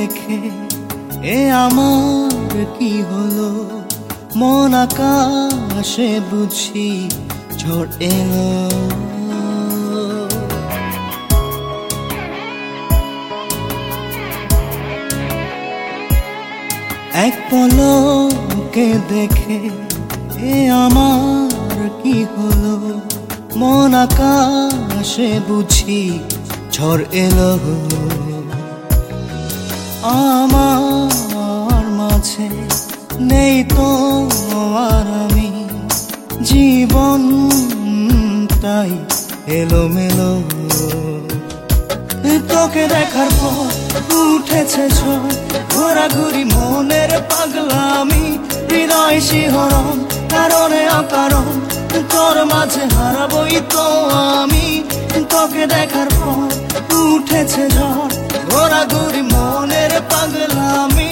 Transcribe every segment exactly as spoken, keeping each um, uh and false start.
দেখে এ আমার কি হলো, মন আকাশে বুঝি ঝড় এলো। এক পলকে দেখে এ আমার কি হলো, মন আকাশে বুঝি ঝড় এলো। আমার মাঝে নেই তো আর আমি, জীবনটাই এলোমেলো। তোকে দেখার পর উঠেছে ঝড়, ঘোরাঘুরি মনের পাগলামি, হৃদয় শিহরণ কারণে অকারণ, তোর মাঝে হারাবই তো আমি। তোকে দেখার পর উঠেছে ঝড়, ঘোরাঘুরি মনের পাগলামি।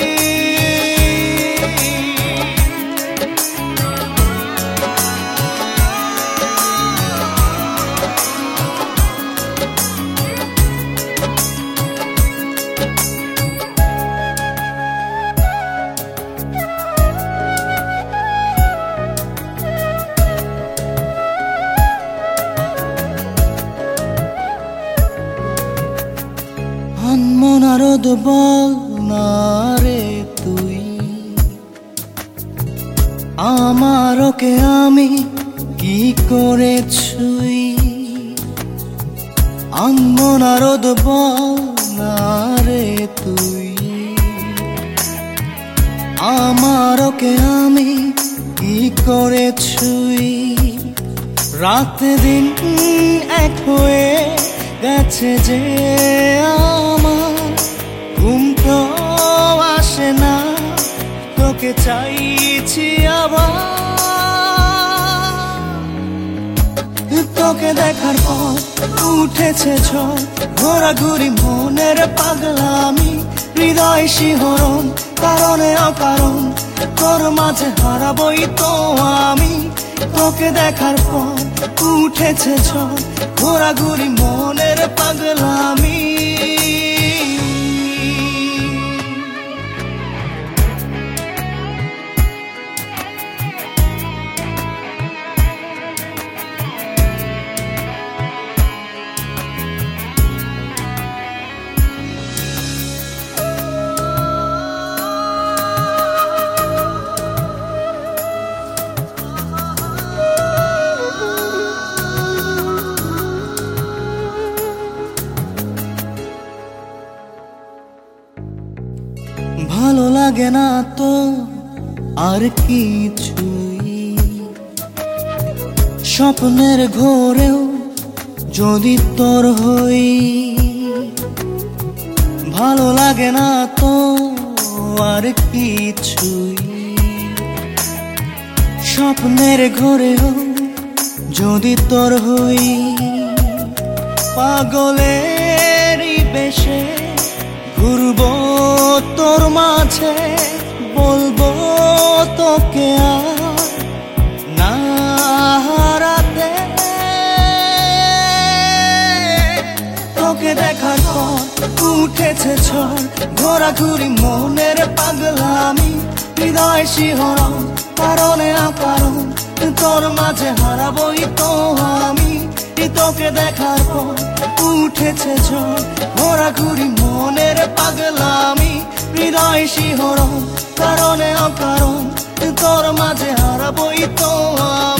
মনারদ বল না রে তুই, আমার ওকে আমি কি করে ছুই। মনারদ বল না রে তুই, আমার ওকে আমি কি করে ছুই। রাত দিন এক হয়ে গেছে যে আমার, ঘুম তো আসে না, তোকে চাইছি আবার। তোকে দেখার পর উঠেছে ঝড়, ঘোরাঘুরি মনের পাগলামি, হৃদয় শিহরণ কারণে অকারণ, তোর মাঝে হারাবই তো আমি। তোকে দেখার পর উঠেছে ঝড়, ঘোরাঘুরি মনের পাগলামি। ভালো লাগে না তো আর কিছুই, স্বপ্নের ঘোরেও যদি তোর হই। ভালো লাগে না তো আর কিছুই, স্বপ্নের ঘোরেও যদি তোর হই। পাগলেরই বেশে ঘুরবো তোর মাঝে, বলবো তোকে আর না হারাতে। তোকে দেখার পর উঠেছে ঝড়, ঘোরাঘুরি মনের পাগলামি, হৃদয় শিহরণ কারণে অকারণ, তোর মাঝে হারাবই তো আমি। তোকে দেখার পর উঠেছে ঝড়, ঘোরাঘুরি মনের পাগলামি, হৃদয় শিহরণ কারণে অকারণ, তোর মাঝে হারাবই তো আমি।